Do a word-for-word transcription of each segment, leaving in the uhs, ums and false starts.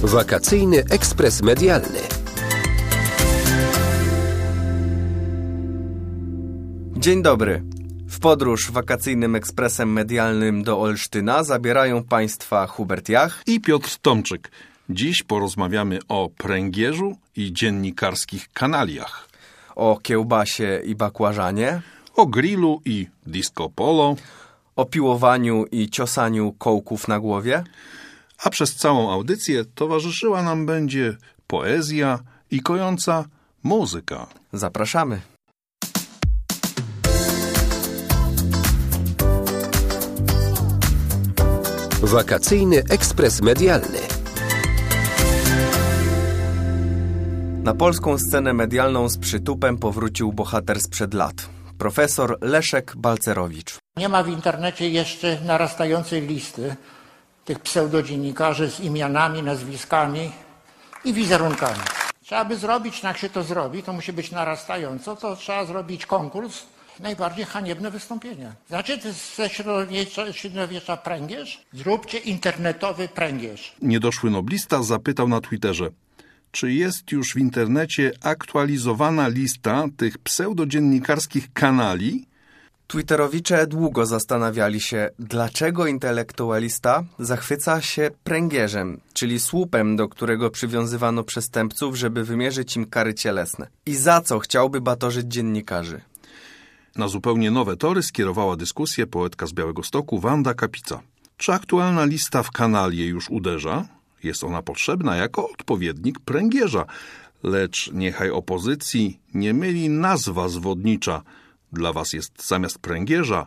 Wakacyjny ekspres medialny. Dzień dobry. W podróż wakacyjnym ekspresem medialnym do Olsztyna zabierają Państwa Hubert Jach i Piotr Tomczyk. Dziś porozmawiamy o pręgierzu i dziennikarskich kanaliach. O kiełbasie i bakłażanie. O grillu i disco polo. O piłowaniu i ciosaniu kołków na głowie. A przez całą audycję towarzyszyła nam będzie poezja i kojąca muzyka. Zapraszamy. Wakacyjny ekspres medialny. Na polską scenę medialną z przytupem powrócił bohater sprzed lat. Profesor Leszek Balcerowicz. Nie ma w internecie jeszcze narastającej listy tych pseudodziennikarzy z imionami, nazwiskami i wizerunkami. Trzeba by zrobić, jak się to zrobi, to musi być narastająco, to trzeba zrobić konkurs. Najbardziej haniebne wystąpienia. Znaczy, to jest ze średniowiecza, średniowiecza pręgierz? Zróbcie internetowy pręgierz. Niedoszły noblista zapytał na Twitterze, czy jest już w internecie aktualizowana lista tych pseudodziennikarskich kanali? Twitterowicze długo zastanawiali się, dlaczego intelektualista zachwyca się pręgierzem, czyli słupem, do którego przywiązywano przestępców, żeby wymierzyć im kary cielesne. I za co chciałby batorzyć dziennikarzy? Na zupełnie nowe tory skierowała dyskusję poetka z Białegostoku Wanda Kapica. Czy aktualna lista w kanalie już uderza? Jest ona potrzebna jako odpowiednik pręgierza, lecz niechaj opozycji nie myli nazwa zwodnicza. Dla was jest zamiast pręgierza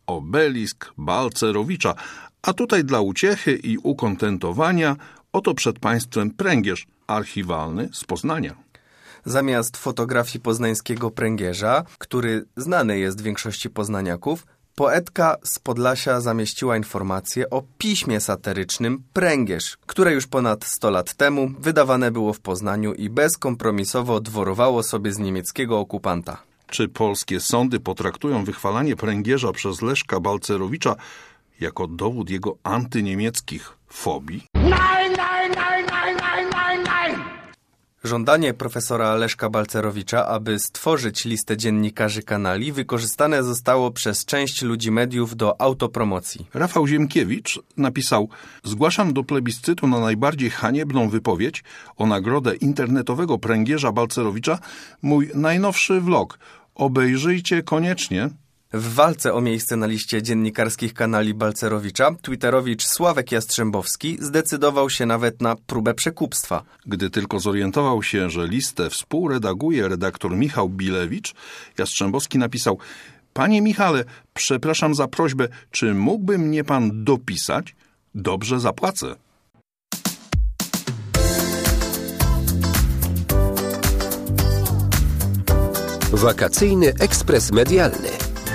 obelisk Balcerowicza, a tutaj dla uciechy i ukontentowania oto przed państwem pręgierz archiwalny z Poznania. Zamiast fotografii poznańskiego pręgierza, który znany jest większości poznaniaków, poetka z Podlasia zamieściła informację o piśmie satyrycznym Pręgierz, które już ponad sto lat temu wydawane było w Poznaniu i bezkompromisowo dworowało sobie z niemieckiego okupanta. Czy polskie sądy potraktują wychwalanie pręgierza przez Leszka Balcerowicza jako dowód jego antyniemieckich fobii? Nein, nein, nein, nein, nein, nein, nein! Żądanie profesora Leszka Balcerowicza, aby stworzyć listę dziennikarzy kanali, wykorzystane zostało przez część ludzi mediów do autopromocji. Rafał Ziemkiewicz napisał: zgłaszam do plebiscytu na najbardziej haniebną wypowiedź o nagrodę internetowego pręgierza Balcerowicza mój najnowszy vlog. Obejrzyjcie koniecznie. W walce o miejsce na liście dziennikarskich kanali Balcerowicza twitterowicz Sławek Jastrzębowski zdecydował się nawet na próbę przekupstwa. Gdy tylko zorientował się, że listę współredaguje redaktor Michał Bilewicz, Jastrzębowski napisał: panie Michale, przepraszam za prośbę, czy mógłby mnie pan dopisać? Dobrze zapłacę. Wakacyjny ekspres medialny.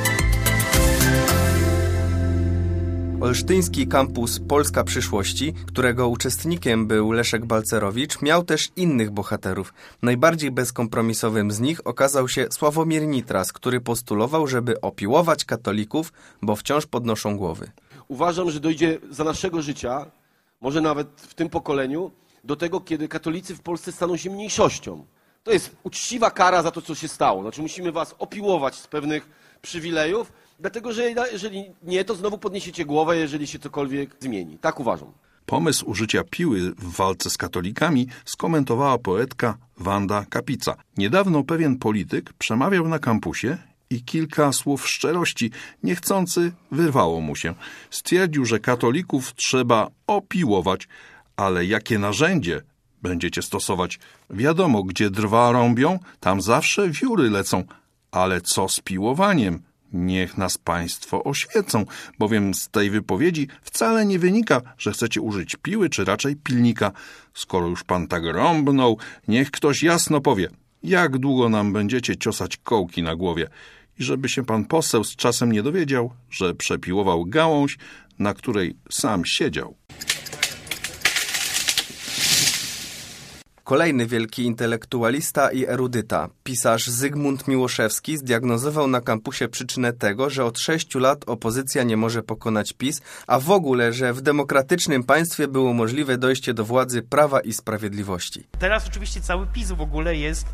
Olsztyński kampus Polska Przyszłości, którego uczestnikiem był Leszek Balcerowicz, miał też innych bohaterów. Najbardziej bezkompromisowym z nich okazał się Sławomir Nitras, który postulował, żeby opiłować katolików, bo wciąż podnoszą głowy. Uważam, że dojdzie za naszego życia, może nawet w tym pokoleniu, do tego, kiedy katolicy w Polsce staną się mniejszością. To jest uczciwa kara za to, co się stało. Znaczy musimy was opiłować z pewnych przywilejów, dlatego że jeżeli nie, to znowu podniesiecie głowę, jeżeli się cokolwiek zmieni. Tak uważam. Pomysł użycia piły w walce z katolikami skomentowała poetka Wanda Kapica. Niedawno pewien polityk przemawiał na kampusie i kilka słów szczerości niechcący wyrwało mu się. Stwierdził, że katolików trzeba opiłować, ale jakie narzędzie będziecie stosować? Wiadomo, gdzie drwa rąbią, tam zawsze wióry lecą. Ale co z piłowaniem? Niech nas państwo oświecą, bowiem z tej wypowiedzi wcale nie wynika, że chcecie użyć piły, czy raczej pilnika. Skoro już pan tak rąbnął, niech ktoś jasno powie, jak długo nam będziecie ciosać kołki na głowie. I żeby się pan poseł z czasem nie dowiedział, że przepiłował gałąź, na której sam siedział. Kolejny wielki intelektualista i erudyta, pisarz Zygmunt Miłoszewski, zdiagnozował na kampusie przyczynę tego, że od sześciu lat opozycja nie może pokonać PiS, a w ogóle, że w demokratycznym państwie było możliwe dojście do władzy Prawa i Sprawiedliwości. Teraz oczywiście cały PiS w ogóle jest,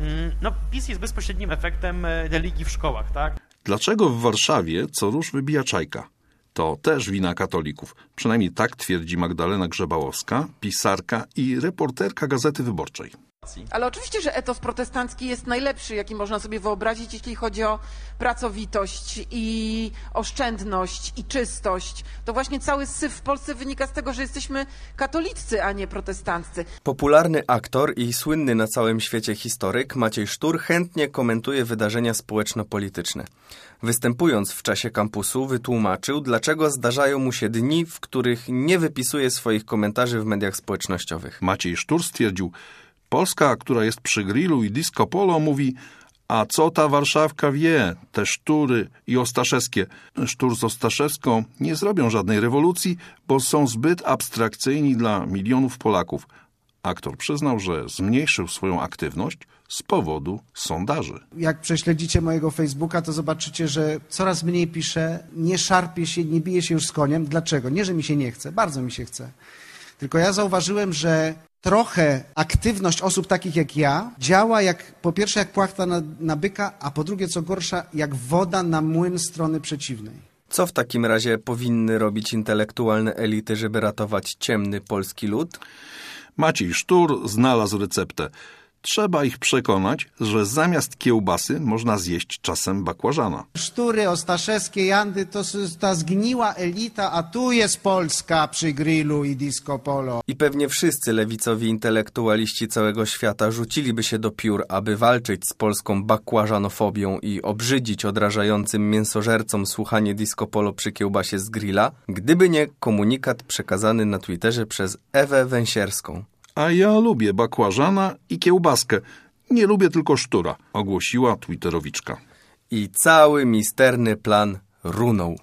no PiS jest bezpośrednim efektem religii w szkołach, tak? Dlaczego w Warszawie co rusz wybija czajka? To też wina katolików. Przynajmniej tak twierdzi Magdalena Grzebałowska, pisarka i reporterka Gazety Wyborczej. Ale oczywiście, że etos protestancki jest najlepszy, jaki można sobie wyobrazić, jeśli chodzi o pracowitość i oszczędność i czystość. To właśnie cały syf w Polsce wynika z tego, że jesteśmy katoliccy, a nie protestanccy. Popularny aktor i słynny na całym świecie historyk Maciej Sztur chętnie komentuje wydarzenia społeczno-polityczne. Występując w czasie kampusu, wytłumaczył, dlaczego zdarzają mu się dni, w których nie wypisuje swoich komentarzy w mediach społecznościowych. Maciej Sztur stwierdził: Polska, która jest przy grillu i disco polo, mówi: a co ta Warszawka wie, te Sztury i Ostaszewskie. Sztur z Ostaszewską nie zrobią żadnej rewolucji, bo są zbyt abstrakcyjni dla milionów Polaków. Aktor przyznał, że zmniejszył swoją aktywność z powodu sondaży. Jak prześledzicie mojego Facebooka, to zobaczycie, że coraz mniej piszę, nie szarpię się, nie biję się już z koniem. Dlaczego? Nie, że mi się nie chce, bardzo mi się chce. Tylko ja zauważyłem, że trochę aktywność osób takich jak ja działa jak, po pierwsze jak płachta na, na byka, a po drugie, co gorsza, jak woda na młyn strony przeciwnej. Co w takim razie powinny robić intelektualne elity, żeby ratować ciemny polski lud? Maciej Sztur znalazł receptę. Trzeba ich przekonać, że zamiast kiełbasy można zjeść czasem bakłażana. Sztury, Ostaszewskie, Jandy to ta zgniła elita, a tu jest Polska przy grillu i disco polo. I pewnie wszyscy lewicowi intelektualiści całego świata rzuciliby się do piór, aby walczyć z polską bakłażanofobią i obrzydzić odrażającym mięsożercom słuchanie disco polo przy kiełbasie z grilla, gdyby nie komunikat przekazany na Twitterze przez Ewę Węsierską. A ja lubię bakłażana i kiełbaskę. Nie lubię tylko Sztura, ogłosiła twitterowiczka. I cały misterny plan runął.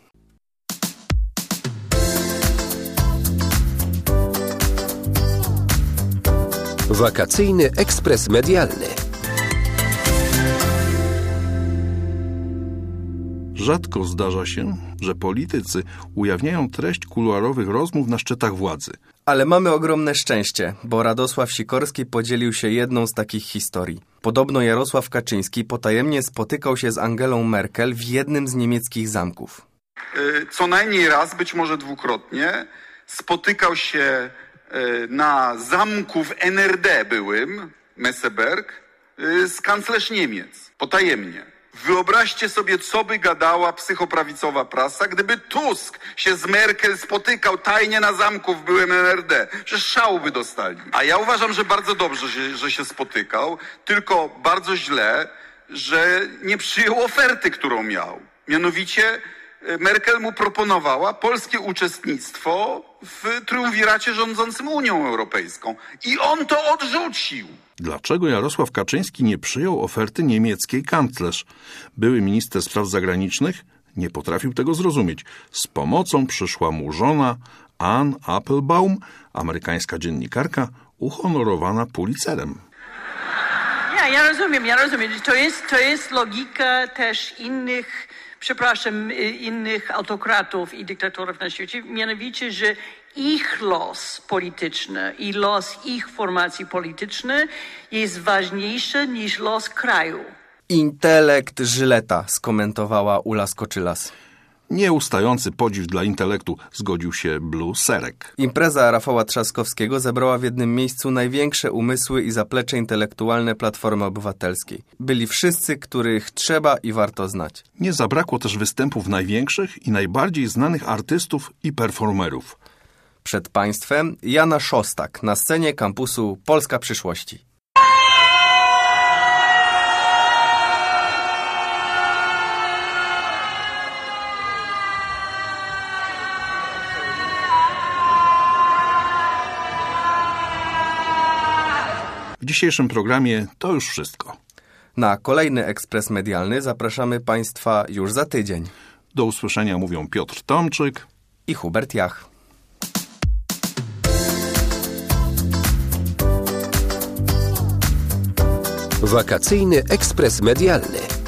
Wakacyjny ekspres medialny. Rzadko zdarza się, że politycy ujawniają treść kuluarowych rozmów na szczytach władzy. Ale mamy ogromne szczęście, bo Radosław Sikorski podzielił się jedną z takich historii. Podobno Jarosław Kaczyński potajemnie spotykał się z Angelą Merkel w jednym z niemieckich zamków. Co najmniej raz, być może dwukrotnie, spotykał się na zamku w N R D byłym, Messeberg, z kanclerz Niemiec, potajemnie. Wyobraźcie sobie, co by gadała psychoprawicowa prasa, gdyby Tusk się z Merkel spotykał tajnie na zamku w byłym N R D. Że szału by dostali. A ja uważam, że bardzo dobrze, że, że się spotykał, tylko bardzo źle, że nie przyjął oferty, którą miał. Mianowicie Merkel mu proponowała polskie uczestnictwo w triumviracie rządzącym Unią Europejską. I on to odrzucił. Dlaczego Jarosław Kaczyński nie przyjął oferty niemieckiej kanclerz? Były minister spraw zagranicznych nie potrafił tego zrozumieć. Z pomocą przyszła mu żona Ann Applebaum, amerykańska dziennikarka uhonorowana Pulitzerem. Ja, ja rozumiem, ja rozumiem. To jest, to jest logika też innych, przepraszam, innych autokratów i dyktatorów na świecie, mianowicie, że ich los polityczny i los ich formacji politycznej jest ważniejszy niż los kraju. Intelekt Żyleta, skomentowała Ula Skoczylas. Nieustający podziw dla intelektu, zgodził się Blue Serek. Impreza Rafała Trzaskowskiego zebrała w jednym miejscu największe umysły i zaplecze intelektualne Platformy Obywatelskiej. Byli wszyscy, których trzeba i warto znać. Nie zabrakło też występów największych i najbardziej znanych artystów i performerów. Przed państwem Jana Szostak na scenie kampusu Polska Przyszłości. W dzisiejszym programie to już wszystko. Na kolejny ekspres medialny zapraszamy państwa już za tydzień. Do usłyszenia mówią Piotr Tomczyk i Hubert Jach. Wakacyjny ekspres medialny.